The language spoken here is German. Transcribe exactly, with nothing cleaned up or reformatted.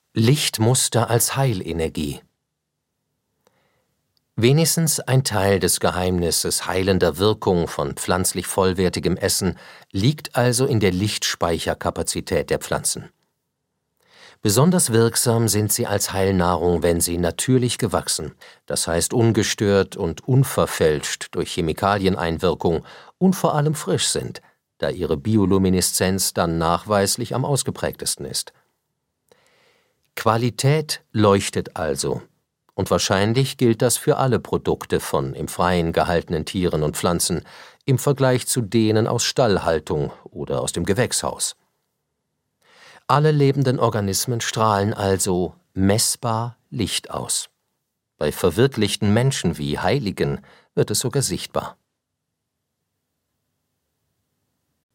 Lichtmuster als Heilenergie. Wenigstens ein Teil des Geheimnisses heilender Wirkung von pflanzlich vollwertigem Essen liegt also in der Lichtspeicherkapazität der Pflanzen. Besonders wirksam sind sie als Heilnahrung, wenn sie natürlich gewachsen, das heißt ungestört und unverfälscht durch Chemikalieneinwirkung und vor allem frisch sind, da ihre Biolumineszenz dann nachweislich am ausgeprägtesten ist. Qualität leuchtet also, und wahrscheinlich gilt das für alle Produkte von im Freien gehaltenen Tieren und Pflanzen im Vergleich zu denen aus Stallhaltung oder aus dem Gewächshaus. Alle lebenden Organismen strahlen also messbar Licht aus. Bei verwirklichten Menschen wie Heiligen wird es sogar sichtbar.